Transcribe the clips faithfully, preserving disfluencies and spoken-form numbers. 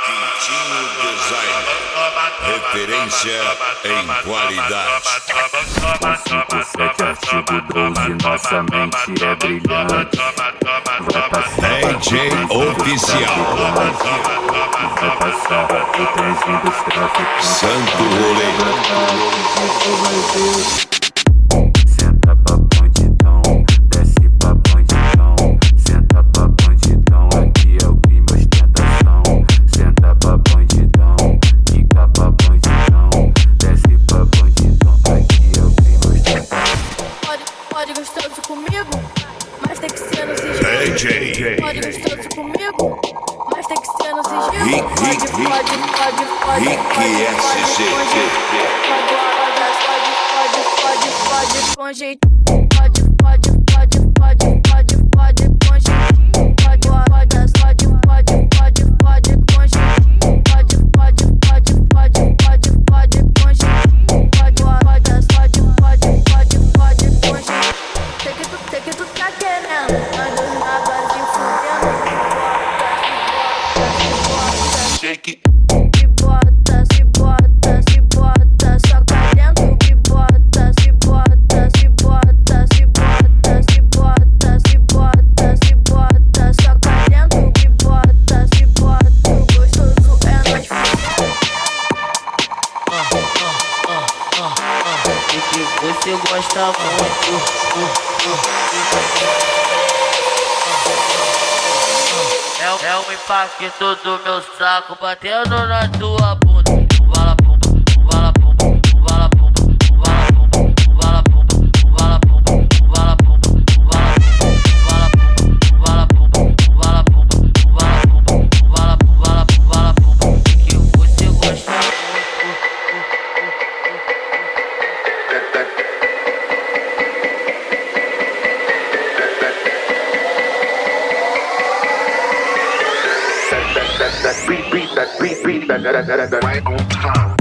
Quintinho Design, referência em qualidade. cinco, sete, artigo doze, nossa mente é brilhante. Vai passar D J Oficial, vai passar o trenzinho dos tráficos. Santo Rolê. Senta pra bandidão, desce pra bandidão. Senta pra bandidão, aqui é o crime ostentação. Senta pra bandidão, quica pra bandidão. Desce pra bandidão, aqui é o crime ostentação. Pode, pode gostoso comigo, mas tem que ser no sigilo. D J Pode gostoso comigo, mas tem que ser no sigilo. Rick, Pode, Rick, pode, pode, pode, pode, Rick pode, S C. pode, pode, pode, pode, com jeito. Pode, pode, pode, pode, pode, pode, com jeitinho. Pode, pode, pode, pode, pode, pode, com jeitinho. Pode, pode, pode, pode, pode, pode, com jeitinho. Pode, pode, pode, pode, pode, pode, com jeitinho. Sei que tu, sei que tu tá querendo, ando na base fudendo. Shake. Se bota, se bota, se bota, soca dentro. Se bota, se bota, se bota, se bota, se bota, se bota, se bota, soca dentro. Se bota, se bota, o gostoso é nós. E que você gosta muito. É, o- é o impacto do meu saco batendo na tua bunda. Um bala pumba, um bala pumba, um bala pumba, um bala pumba, um bala pumba, um bala pumba, um bala pumba, um bala pumba, um bala pumba, um bala pumba, um bala pumba, um bala pumba, um bala pumba, um bala pumba. E que você gosta That beat, beat, that beat, beat, that that that that right on time.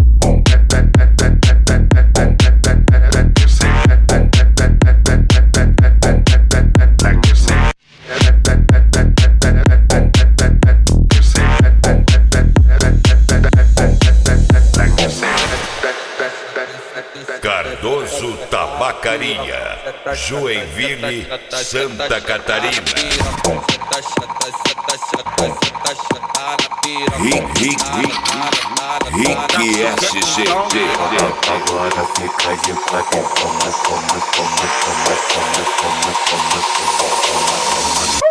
Like you say, like you say. Cardoso Tabacaria, Joinville, Santa Catarina. Rick, Rick, Rick, Rick S C. Agora fica de quatro, toma, toma, toma, toma, toma, toma, toma, toma, toma.